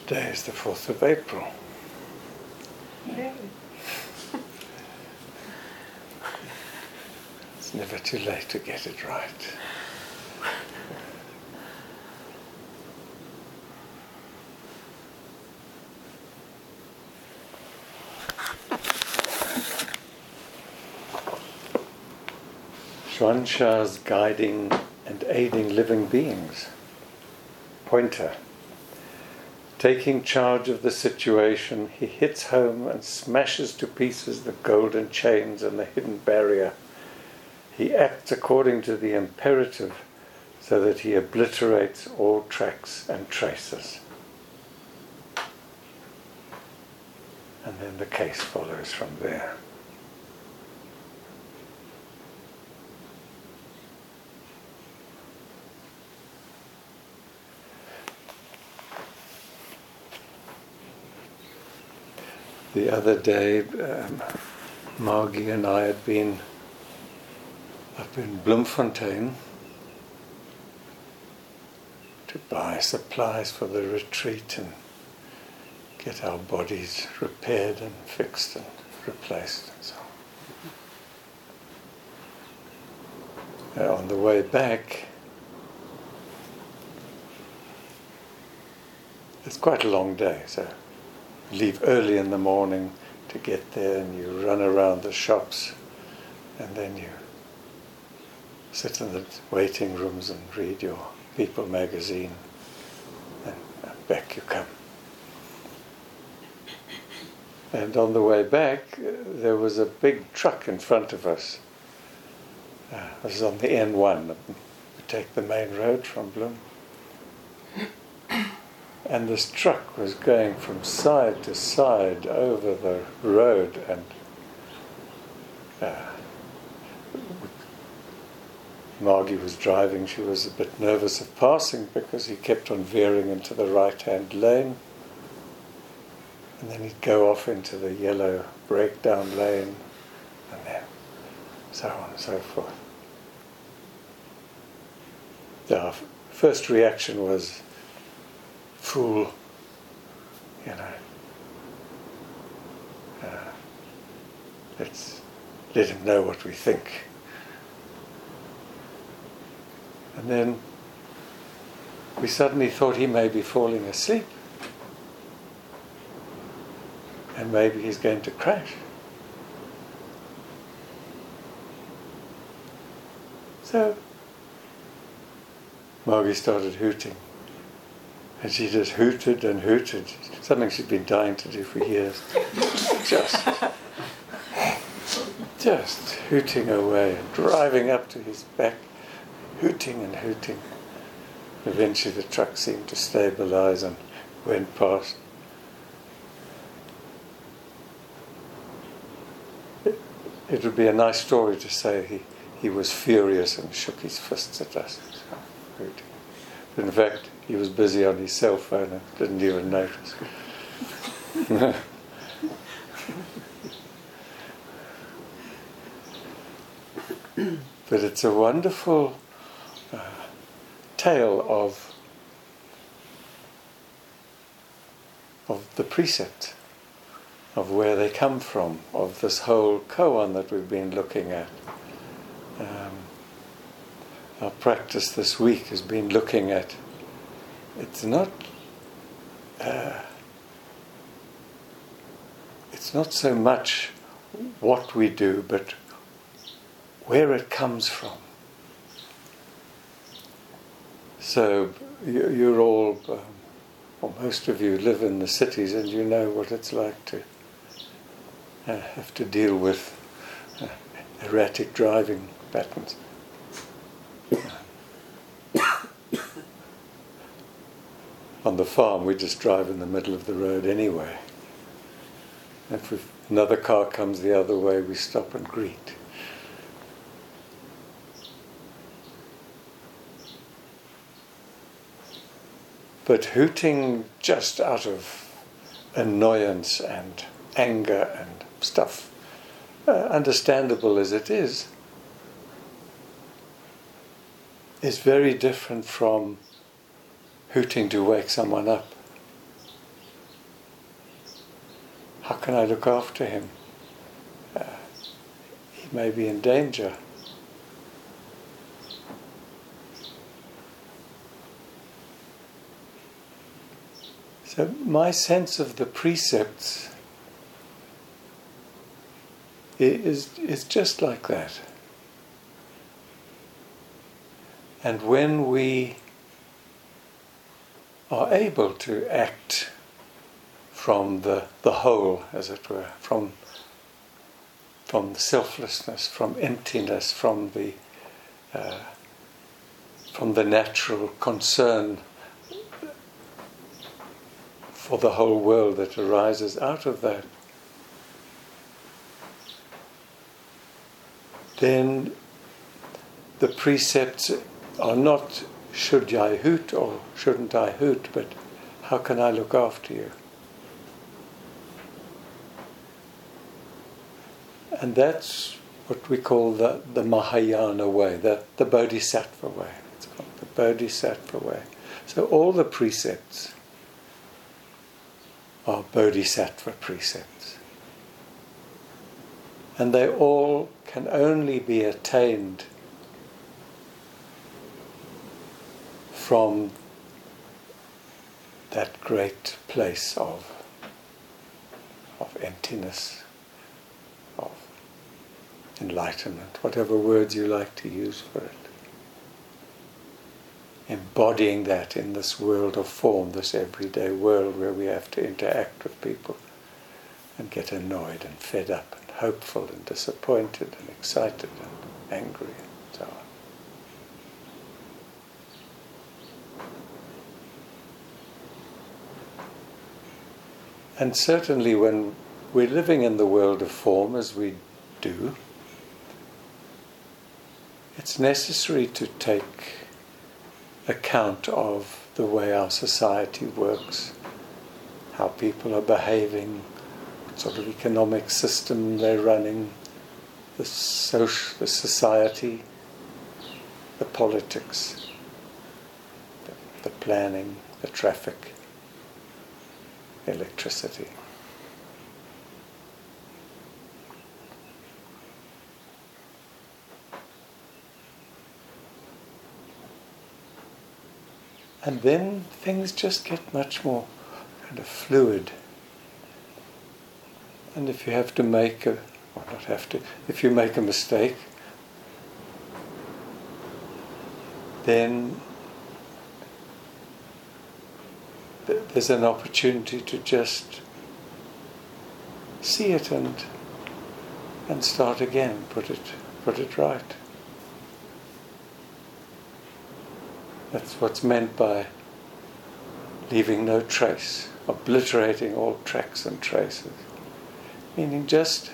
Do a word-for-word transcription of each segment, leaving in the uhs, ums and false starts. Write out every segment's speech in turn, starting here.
Today is the fourth of April. Yay. It's never too late to get it right. Xuanxa's guiding and aiding living beings. Pointer. Taking charge of the situation, he hits home and smashes to pieces the golden chains and the hidden barrier. He acts according to the imperative so that he obliterates all tracks and traces. And then the case follows from there. The other day, um, Margie and I had been up in Bloemfontein to buy supplies for the retreat and get our bodies repaired and fixed and replaced and so on. Uh, on the way back, it's quite a long day, so leave early in the morning to get there, and you run around the shops, and then you sit in the waiting rooms and read your People magazine, and back you come. And on the way back, there was a big truck in front of us. Uh, it was on the N one. We take the main road from Bloem. And this truck was going from side to side over the road, and uh, Margie was driving. She was a bit nervous of passing because he kept on veering into the right-hand lane, and then he'd go off into the yellow breakdown lane, and then so on and so forth. Our first reaction was, fool, you know. Uh, let's let him know what we think. And then we suddenly thought he may be falling asleep, and maybe he's going to crash. So Margie started hooting. And she just hooted and hooted, something she'd been dying to do for years. Just, just hooting away and driving up to his back, hooting and hooting. Eventually the truck seemed to stabilize and went past. It, it would be a nice story to say he, he was furious and shook his fists at us. Hooting. But in fact, he was busy on his cell phone and didn't even notice. But it's a wonderful uh, tale of of the precept, of where they come from, of this whole koan that we've been looking at. Um, our practice this week has been looking at, it's not uh, it's not so much what we do, but where it comes from. So you, you're all, um, well, most of you live in the cities, and you know what it's like to uh, have to deal with uh, erratic driving patterns. On the farm, we just drive in the middle of the road anyway. If we've, another car comes the other way, we stop and greet. But hooting just out of annoyance and anger and stuff, uh, understandable as it is, is very different from hooting to wake someone up. can I look after him? Uh, he may be in danger. So my sense of the precepts is, is just like that. And when we are able to act from the, the whole, as it were, from, from the selflessness, from emptiness, from the, uh, from the natural concern for the whole world that arises out of that, then the precepts are not should I hoot or shouldn't I hoot, but how can I look after you? And that's what we call the, the Mahayana way, the, the Bodhisattva way. It's called the Bodhisattva way. So all the precepts are Bodhisattva precepts. And they all can only be attained from that great place of, of emptiness, of enlightenment, whatever words you like to use for it. Embodying that in this world of form, this everyday world where we have to interact with people and get annoyed and fed up and hopeful and disappointed and excited and angry and so on. And certainly when we're living in the world of form, as we do, it's necessary to take account of the way our society works, how people are behaving, what sort of economic system they're running, the social, the society, the politics, the, the planning, the traffic, electricity. And then things just get much more kind of fluid. And if you have to make a, or not have to, if you make a mistake, then there's an opportunity to just see it and and start again, put it put it right. That's what's meant by leaving no trace, obliterating all tracks and traces. Meaning just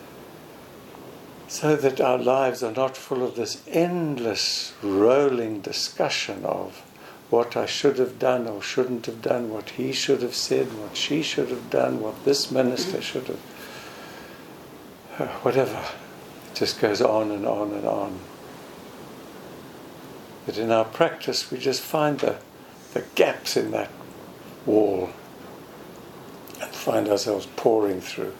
so that our lives are not full of this endless rolling discussion of what I should have done or shouldn't have done, what he should have said, what she should have done, what this minister should have, uh, whatever. It just goes on and on and on. But in our practice we just find the, the gaps in that wall and find ourselves pouring through.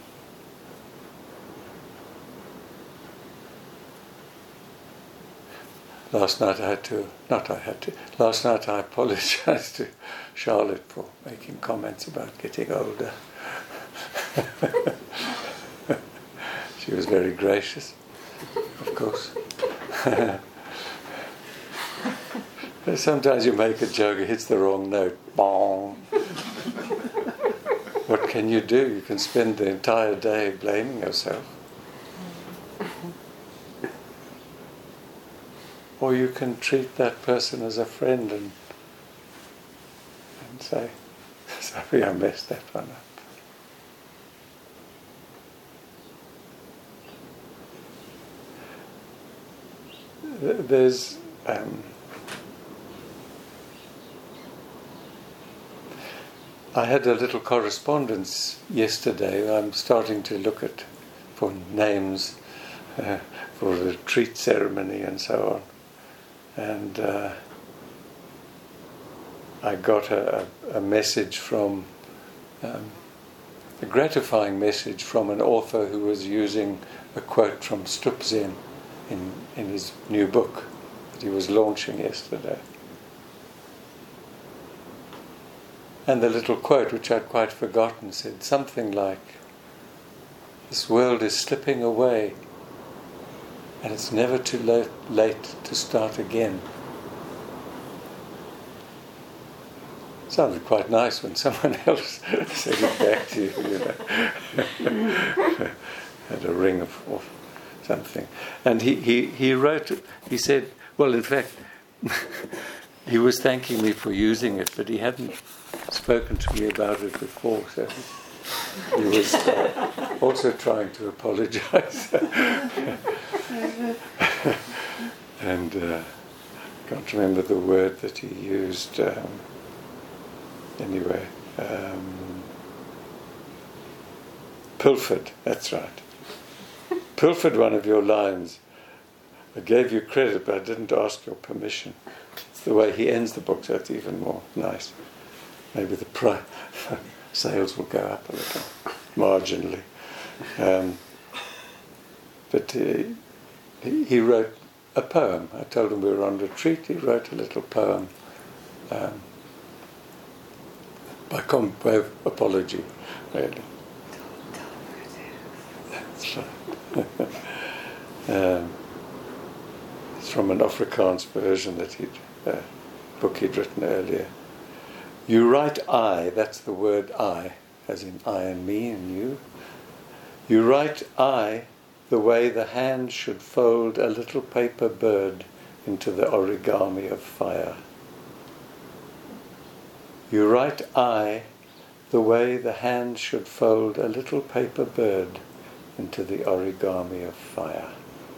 Last night I had to, not I had to, last night I apologized to Charlotte for making comments about getting older. She was very gracious, of course. Sometimes you make a joke, it hits the wrong note. Bong. What can you do? You can spend the entire day blaming yourself. Or you can treat that person as a friend and and say, sorry, I messed that one up. There's um, I had a little correspondence yesterday. I'm starting to look at for names uh, for the retreat ceremony and so on. And uh, I got a, a message from um, a gratifying message from an author who was using a quote from Stup Zen in, in his new book that he was launching yesterday. And the little quote, which I'd quite forgotten, said something like, "This world is slipping away, and it's never too late, late to start again." Sounded quite nice when someone else said it back to you, you know. Had a ring of, of something. And he, he, he wrote, he said, well, in fact, he was thanking me for using it, but he hadn't spoken to me about it before, so he was uh, also trying to apologize. And uh, I can't remember the word that he used. Um, anyway, um, pilfered, that's right. Pilfered one of your lines. I gave you credit, but I didn't ask your permission. It's the way he ends the book, so it's even more nice. Maybe the pri- sales will go up a little, marginally. Um, but uh, he, he wrote a poem. I told him we were on retreat. He wrote a little poem um, by, com- by apology, really. That's right. um, it's from an Afrikaans version that he'd, uh, book he'd written earlier. You write I, that's the word I, as in I and me and you. You write I the way the hand should fold a little paper bird into the origami of fire. You write I the way the hand should fold a little paper bird into the origami of fire.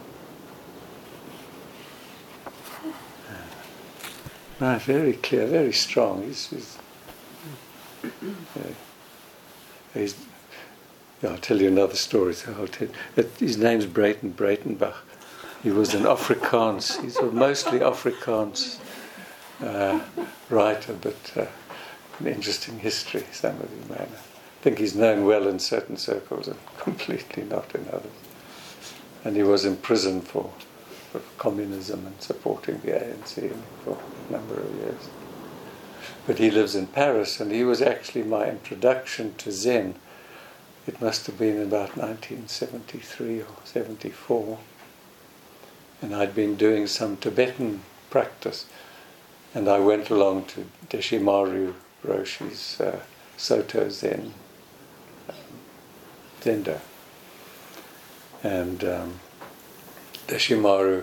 Right, very clear, very strong. He's, he's, uh, he's, yeah, I'll tell you another story. So I'll tell you. His name's Brayton Breitenbach. He was an Afrikaans. He's a mostly Afrikaans uh, writer, but uh, an interesting history. Some of you may know. I think he's known well in certain circles and completely not in others. And he was imprisoned for, for communism and supporting the A N C for a number of years. But he lives in Paris, and he was actually my introduction to Zen. It must have been about nineteen seventy-three or seventy-four. And I'd been doing some Tibetan practice. And I went along to Deshimaru Roshi's uh, Soto Zen um, Zendo. And um, Deshimaru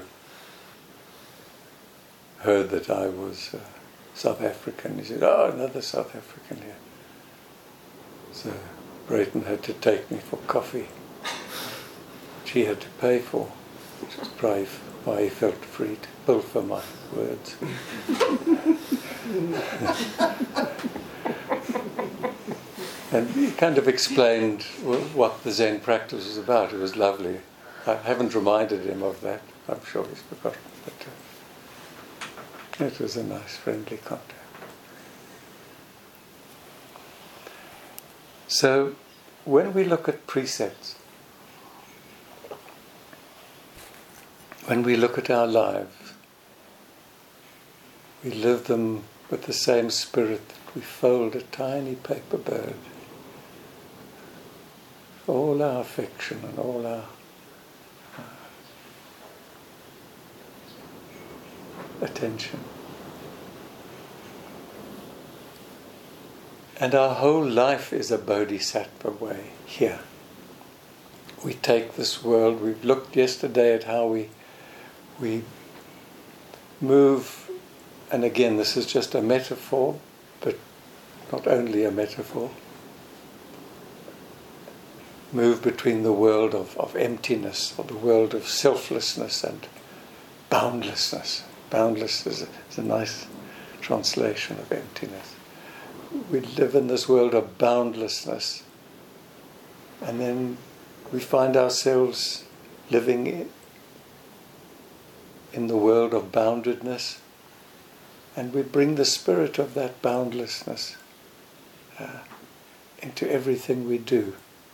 heard that I was uh, South African. He said, "Oh, another South African here." So Brayton had to take me for coffee, which he had to pay for, which was probably why he felt free to pilfer my words. And he kind of explained what the Zen practice was about. It was lovely. I haven't reminded him of that. I'm sure he's forgotten. But uh, it was a nice, friendly contact. So, when we look at precepts, when we look at our lives, we live them with the same spirit that we fold a tiny paper bird. All our affection and all our uh, attention. And our whole life is a bodhisattva way here. We take this world, we've looked yesterday at how we we move, and again this is just a metaphor, but not only a metaphor, move between the world of, of emptiness, or the world of selflessness and boundlessness. Boundless is a, is a nice translation of emptiness. We live in this world of boundlessness, and then we find ourselves living in, in the world of boundedness, and we bring the spirit of that boundlessness uh, into everything we do,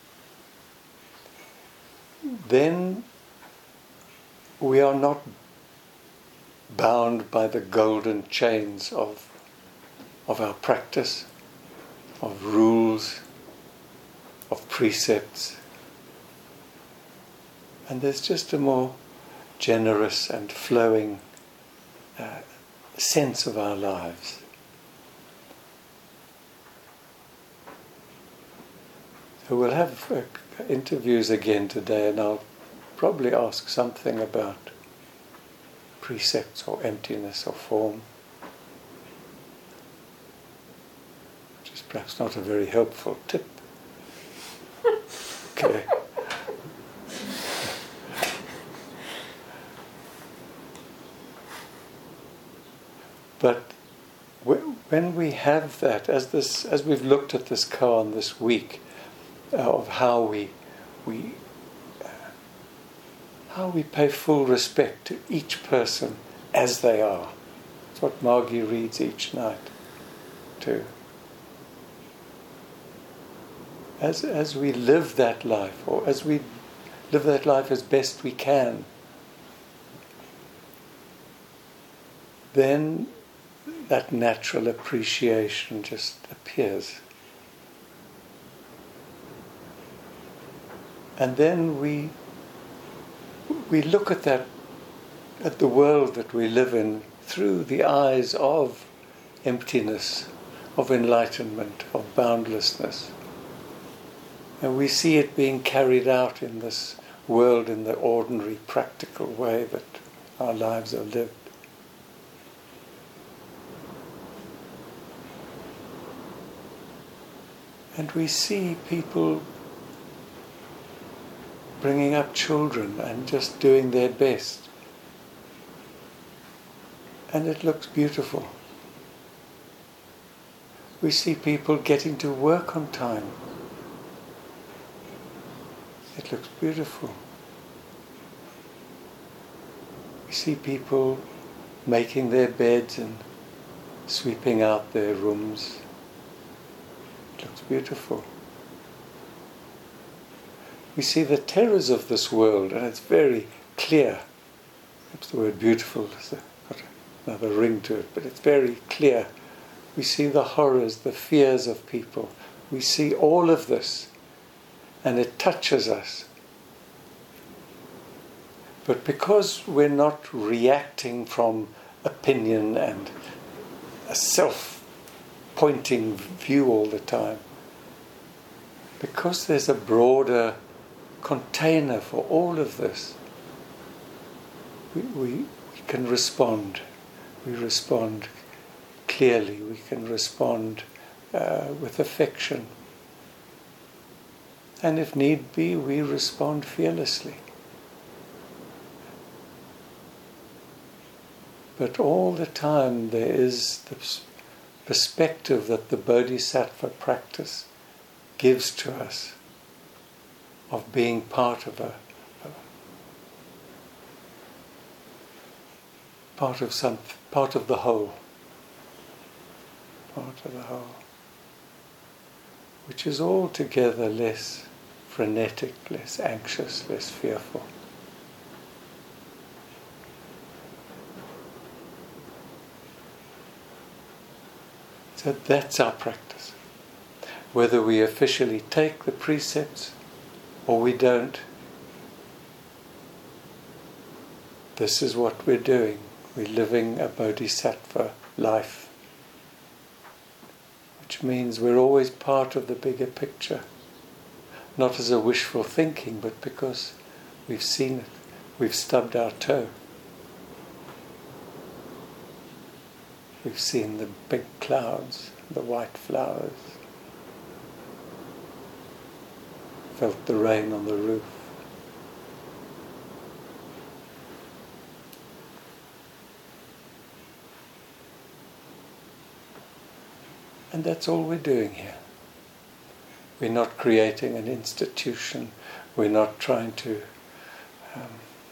then we are not bound by the golden chains of, of our practice, of rules, of precepts. And there's just a more generous and flowing uh, sense of our lives. So we'll have uh, interviews again today, and I'll probably ask something about precepts or emptiness or form, which is perhaps not a very helpful tip. Okay. But when we have that, as this, as we've looked at this koan this week, uh, of how we we uh, how we pay full respect to each person as they are. It's what Margie reads each night too. As as we live that life, or as we live that life as best we can, then that natural appreciation just appears. And then we we look at that, at the world that we live in through the eyes of emptiness, of enlightenment, of boundlessness. And we see it being carried out in this world in the ordinary, practical way that our lives are lived. And we see people bringing up children and just doing their best. And it looks beautiful. We see people getting to work on time. It looks beautiful. We see people making their beds and sweeping out their rooms. It looks beautiful. We see the terrors of this world, and it's very clear. Perhaps the word beautiful has got another ring to it, but it's very clear. We see the horrors, the fears of people. We see all of this, and it touches us. But because we're not reacting from opinion and a self-pointing view all the time, because there's a broader container for all of this, we, we, we can respond. We respond clearly. We can respond uh, with affection. And if need be, we respond fearlessly. But all the time there is the perspective that the Bodhisattva practice gives to us of being part of a, a part of some part of the whole, part of the whole, which is altogether less frenetic, less anxious, less fearful. So that's our practice. Whether we officially take the precepts or we don't, this is what we're doing. We're living a bodhisattva life, which means we're always part of the bigger picture, not as a wishful thinking, but because we've seen it, we've stubbed our toe. We've seen the big clouds, the white flowers, felt the rain on the roof. And that's all we're doing here. We're not creating an institution. We're not trying to um,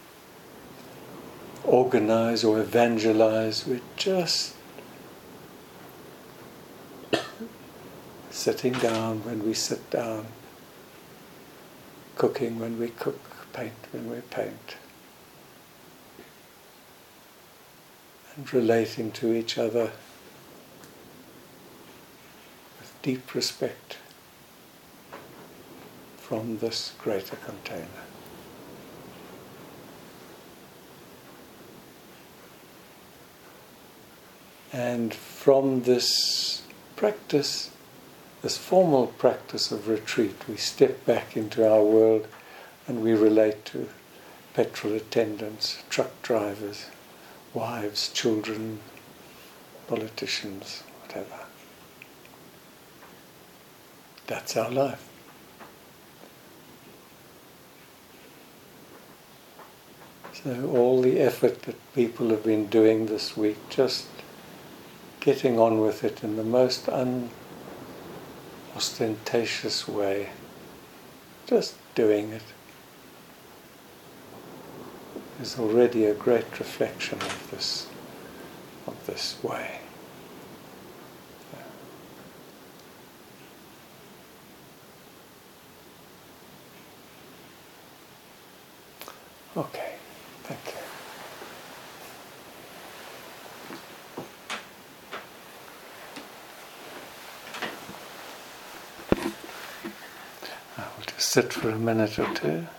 organize or evangelize. We're just sitting down when we sit down, cooking when we cook, paint when we paint, and relating to each other with deep respect from this greater container. And from this practice, this formal practice of retreat, we step back into our world and we relate to petrol attendants, truck drivers, wives, children, politicians, whatever. That's our life. So all the effort that people have been doing this week, just getting on with it in the most unostentatious way, just doing it, is already a great reflection of this, of this way. Okay, thank you. I will just sit for a minute or two.